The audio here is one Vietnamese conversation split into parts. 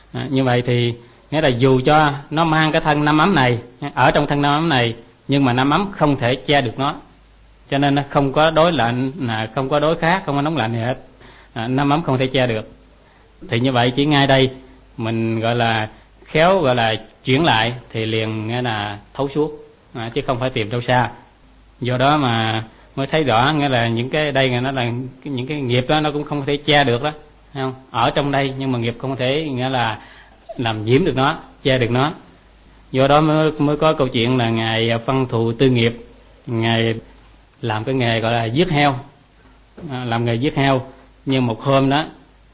Như vậy thì nghĩa là dù cho nó mang cái thân năm ấm này, ở trong thân năm ấm này, nhưng mà năm ấm không thể che được nó, cho nên nó không có đối lạnh, không có đối khác, không có nóng lạnh gì hết. Năm ấm không thể che được. Thì như vậy chỉ ngay đây mình gọi là khéo gọi là chuyển lại thì liền nghĩa là thấu suốt, chứ không phải tìm đâu xa. Do đó mà mới thấy rõ nghĩa là những cái đây nó là những cái nghiệp đó nó cũng không thể che được đó, thấy không? Ở trong đây nhưng mà nghiệp không thể nghĩa là làm nhiễm được nó, che được nó. Do đó mới có câu chuyện là ngài Văn Thù Tư Nghiệp, ngài làm cái nghề gọi là giết heo, làm nghề giết heo. Nhưng một hôm đó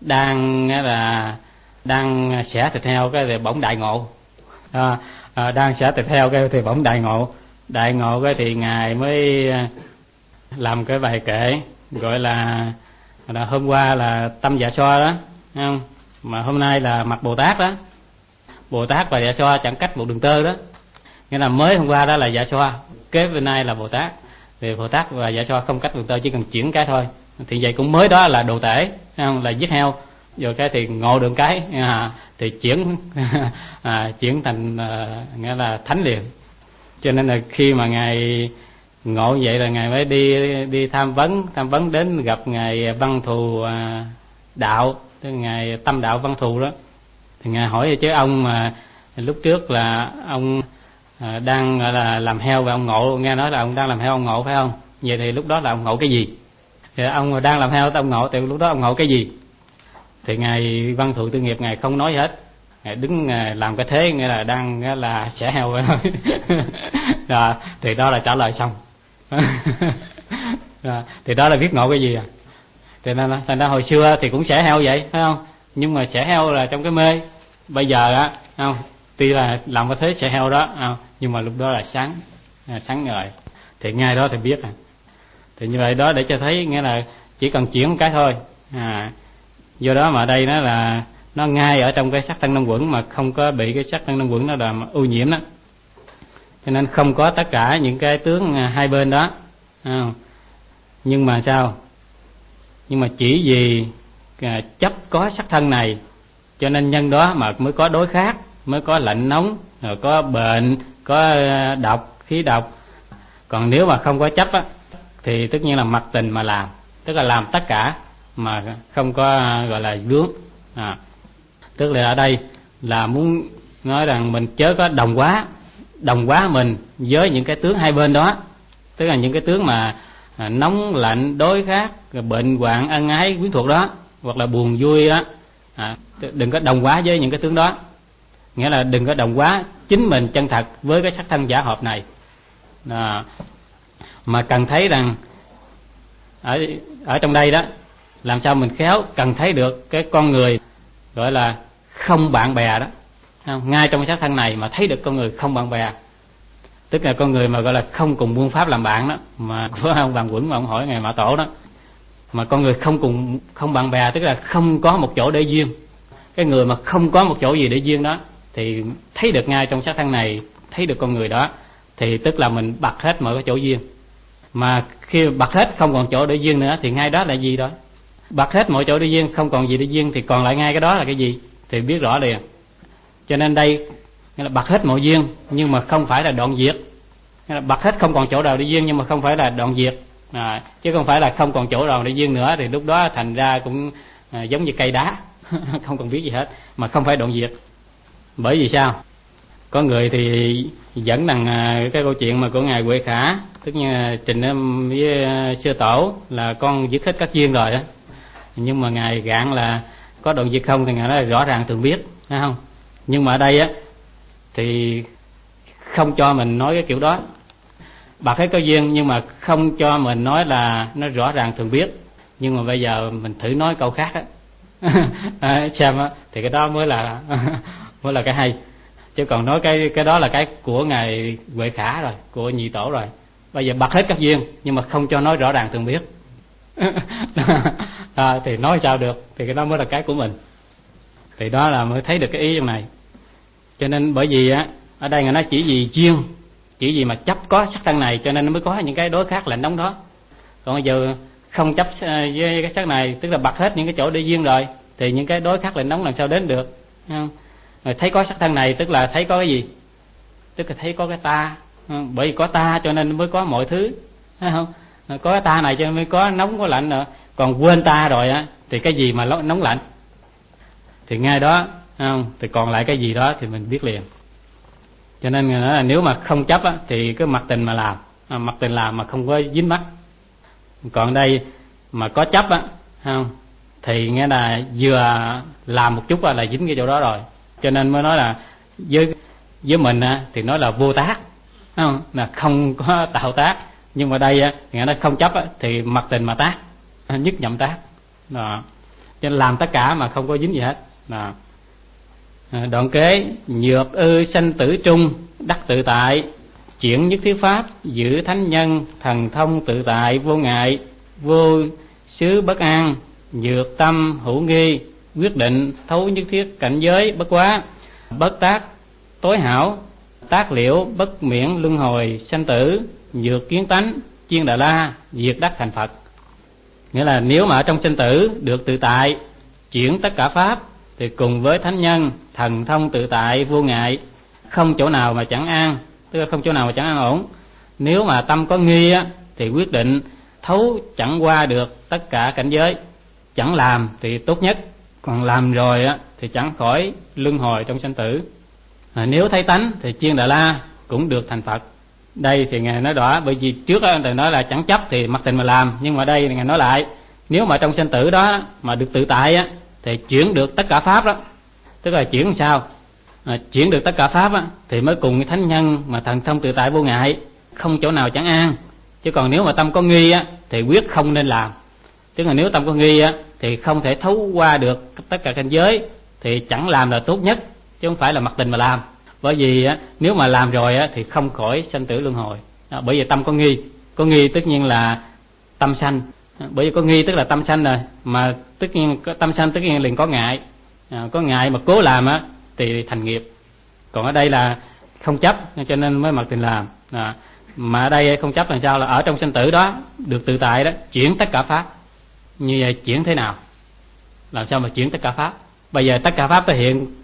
đang xẻ thịt heo cái thì bỗng đại ngộ, đang xẻ thịt heo cái thì bỗng đại ngộ cái thì ngài mới làm cái bài kệ gọi là hôm qua là tâm dạ xoa đó, thấy không? Mà hôm nay là mặt Bồ Tát đó. Bồ Tát và dạ xoa chẳng cách một đường tơ đó, nghĩa là mới hôm qua đó là dạ xoa, kế bên nay là Bồ Tát. Thì Bồ Tát và dạ xoa không cách đường tơ, chỉ cần chuyển cái thôi. Thì vậy cũng mới đó là đồ tể, thấy không? Là giết heo rồi cái thì ngộ được cái thì chuyển thành nghĩa là thánh liền. Cho nên là khi mà ngài ngộ vậy là ngài mới đi tham vấn đến gặp ngài Văn Thù Đạo, tức ngài Tâm Đạo Văn Thù đó. Thì ngài hỏi chứ ông mà lúc trước là ông đang gọi là làm heo và ông ngộ, nghe nói là ông đang làm heo ông ngộ phải không? Vậy thì lúc đó là ông ngộ cái gì? Thì ông đang làm heo ông ngộ, thì lúc đó ông ngộ cái gì? Thì ngài Văn Thù Tư Nghiệp ngài không nói hết, ngài đứng làm cái thế nghĩa là đang là xẻ heo vậy thôi. Rồi, thì đó là trả lời xong. Rồi, thì đó là biết ngộ cái gì à? Thì nên thành ra hồi xưa thì cũng xẻ heo vậy phải không? Nhưng mà xẻ heo là trong cái mê. Bây giờ á không, tuy là làm cái thế xẻ heo đó nhưng mà lúc đó là sáng ngời, thì ngay đó thì biết à. Thì như vậy đó để cho thấy nghĩa là chỉ cần chuyển một cái thôi. Do đó mà ở đây nó là nó ngay ở trong cái sắc thân năm quẩn mà không có bị cái sắc thân năm quẩn nó làm ô nhiễm đó. Cho nên không có tất cả những cái tướng hai bên đó. Nhưng mà sao? Nhưng mà chỉ vì chấp có sắc thân này cho nên nhân đó mà mới có đối khác, mới có lạnh nóng, rồi có bệnh, có độc, khí độc. Còn nếu mà không có chấp á thì tất nhiên là mặc tình mà làm, tức là làm tất cả mà không có gọi là vướng. Tức là ở đây là muốn nói rằng mình chớ có đồng hóa mình với những cái tướng hai bên đó, tức là những cái tướng mà nóng lạnh đối khác, bệnh hoạn ân ái quyến thuộc đó, hoặc là buồn vui đó. Đừng có đồng hóa với những cái tướng đó, nghĩa là đừng có đồng hóa chính mình chân thật với cái sắc thân giả hợp này. Mà cần thấy rằng ở trong đây đó, làm sao mình khéo cần thấy được cái con người gọi là không bạn bè đó, ngay trong cái sắc thân này mà thấy được con người không bạn bè, tức là con người mà gọi là không cùng muôn pháp làm bạn đó. Mà có ông Bàn Quẩn mà ông hỏi ngài Mã Tổ đó, mà con người không bạn bè, tức là không có một chỗ để duyên. Cái người mà không có một chỗ gì để duyên đó thì thấy được ngay trong sắc thân này, thấy được con người đó, thì tức là mình bật hết mọi cái chỗ duyên. Mà khi bật hết không còn chỗ để duyên nữa thì ngay đó là gì đó? Bật hết mọi chỗ để duyên, không còn gì để duyên thì còn lại ngay cái đó là cái gì? Thì biết rõ liền. Cho nên đây nghĩa là bật hết mọi duyên nhưng mà không phải là đoạn diệt. Nghĩa là bật hết không còn chỗ nào để duyên nhưng mà không phải là đoạn diệt. Chứ không phải là không còn chỗ nào để duyên nữa thì lúc đó thành ra cũng giống như cây đá, không còn biết gì hết, mà không phải đoạn diệt. Bởi vì sao? Có người thì dẫn rằng cái câu chuyện mà của ngài Huệ Khả, tức như trình với sư tổ là con dứt hết các duyên rồi đó, nhưng mà ngài gạn là có đoạn diệt không thì ngài nói là rõ ràng thường biết, thấy không? Nhưng mà ở đây á thì không cho mình nói cái kiểu đó, bật hết có duyên nhưng mà không cho mình nói là nó rõ ràng thường biết. Nhưng mà bây giờ mình thử nói câu khác á, xem á, thì cái đó mới là cái hay. Chứ còn nói cái đó là cái của ngài Huệ Khả rồi, của nhị tổ rồi. Bây giờ bật hết các duyên nhưng mà không cho nói rõ ràng thường biết. Thì nói sao được? Thì cái đó mới là cái của mình. Thì đó là mới thấy được cái ý trong này. Cho nên bởi vì á ở đây người nói chỉ vì duyên, chỉ vì mà chấp có sắc thân này cho nên nó mới có những cái đối khác lạnh nóng đó. Còn bây giờ không chấp với cái sắc này, tức là bật hết những cái chỗ để duyên rồi, thì những cái đối khác lạnh nóng làm sao đến được? Rồi thấy có sắc thân này tức là thấy có cái gì? Tức là thấy có cái ta. Bởi vì có ta cho nên mới có mọi thứ, thấy không? Có cái ta này cho nên mới có nóng có lạnh nữa. Còn quên ta rồi á thì cái gì mà nóng lạnh? Thì ngay đó, không? Thì còn lại cái gì đó thì mình biết liền. Cho nên người nói là nếu mà không chấp á thì cứ mặc tình mà làm, mặc tình làm mà không có dính mắc. Còn đây mà có chấp á, không? Thì nghe là vừa làm một chút là dính cái chỗ đó rồi. Cho nên mới nói là với mình thì nói là vô tác, không? Là không có tạo tác. Nhưng mà đây nghe nó không chấp thì mặc tình mà tác, nhất nhậm tác đó. Cho nên làm tất cả mà không có dính gì hết đó. Đoạn kế: nhược ư sanh tử trung, đắc tự tại, chuyển nhất thiết pháp, giữ thánh nhân, thần thông tự tại, vô ngại, vô xứ bất an, nhược tâm hữu nghi, quyết định thấu nhất thiết cảnh giới bất quá, bất tác tối hảo, tác liễu bất miễn luân hồi sanh tử, nhược kiến tánh, chiên đà la, diệt đắc thành Phật. Nghĩa là nếu mà ở trong sinh tử được tự tại, chuyển tất cả pháp, thì cùng với thánh nhân, thần thông tự tại, vô ngại, không chỗ nào mà chẳng an, tức là không chỗ nào mà chẳng an ổn. Nếu mà tâm có nghi thì quyết định thấu chẳng qua được tất cả cảnh giới. Chẳng làm thì tốt nhất, còn làm rồi thì chẳng khỏi luân hồi trong sanh tử. Nếu thấy tánh thì chiên đà la cũng được thành Phật. Đây thì Ngài nói rõ, bởi vì trước Thầy nói là chẳng chấp thì mặc tình mà làm. Nhưng mà đây Ngài nói lại, nếu mà trong sanh tử đó mà được tự tại thì chuyển được tất cả pháp đó. Tức là chuyển làm sao? Chuyển được tất cả pháp thì mới cùng với thánh nhân mà thần thông tự tại vô ngại, không chỗ nào chẳng an. Chứ còn nếu mà tâm có nghi thì quyết không nên làm. Tức là nếu tâm có nghi thì không thể thấu qua được tất cả cảnh giới, thì chẳng làm là tốt nhất, chứ không phải là mặc tình mà làm. Bởi vì nếu mà làm rồi thì không khỏi sanh tử luân hồi. Bởi vì tâm có nghi tất nhiên là tâm sanh. Bởi vì có nghi tức là tâm sanh rồi, mà tất nhiên tâm sanh tất nhiên liền có ngại. Có ngại mà cố làm thì thành nghiệp. Còn ở đây là không chấp cho nên mới mặc tình làm. Mà ở đây không chấp là sao? Là ở trong sanh tử đó được tự tại đó, chuyển tất cả pháp. Như vậy chuyển thế nào? Làm sao mà chuyển tất cả pháp? Bây giờ tất cả pháp thể hiện